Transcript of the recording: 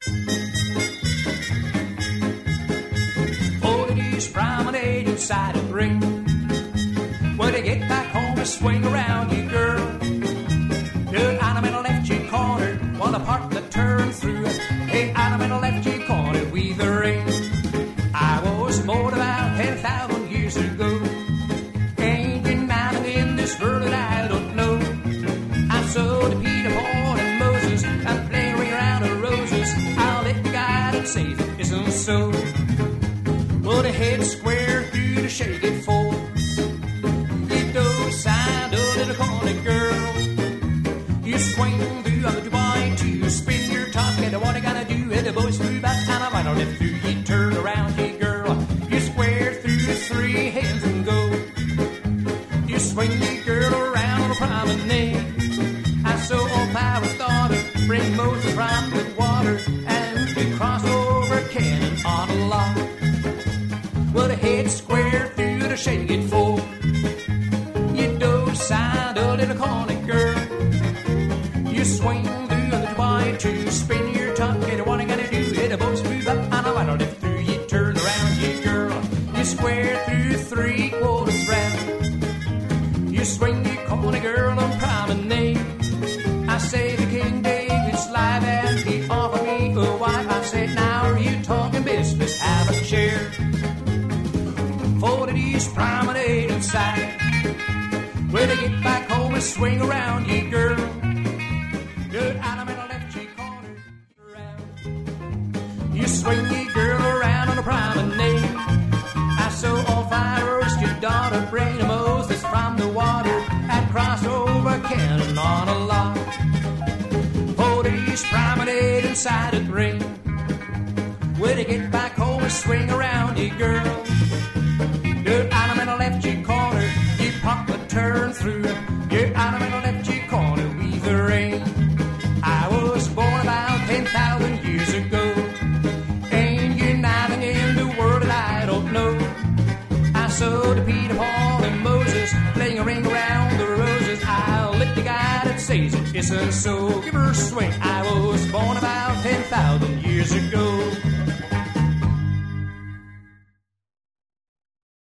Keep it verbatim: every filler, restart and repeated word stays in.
Oldies promenade inside a ring. When they get back home, they swing around you, girl. Good item in a left you corner, while the part that turn through. Hey, item in a left you corner with a ring. I was born about ten thousand years ago. Ain't been nothing in this world that I don't know. I saw the Peter, Paul, and Moses. I'm playing around the roses. I'll let the guy that says it isn't so. Well, the head square through the shake it full. You don't side a little corner, girl. You swing through on the Dubai to spin your top. And what I gotta do is the boys move back and I might not lift through. You turn around, hey girl. You square through the three hands and go. You swing your girl around on a promenade. I saw old Paris daughter bring Moses from the water and we cross over Cannon on a log. Well, the head square through the shake it full. You do side a little corner, girl. You swing through the Dubai to spin your top. Get what I gotta do, hit the boys move up and I don't lift through. You turn around, you girl. You square through three quarters round. You swing your corner, girl, on promenade. I say the King David's live and he offered me a wife. I said, now are you talking business? Have a chair. For the East promenade inside. When they get back home and swing around, you girl. Good item in a left cheek corner. Around. You swing your girl around on a promenade. I saw on fire roast your daughter, bring a Moses from the water and cross over Cannon on a log. For the East promenade inside a ring. When they get back home and swing around, you girl. Good item in a left cheek corner. You pop a turn through. Good item in a left cheek corner with a ring. I was born about ten thousand years ago. Ain't you nothing in the world that I don't know. I saw the Peter, Paul, and Moses playing a ring around the roses. I'll lick the guy that says it isn't so. Give her a swing. I was born about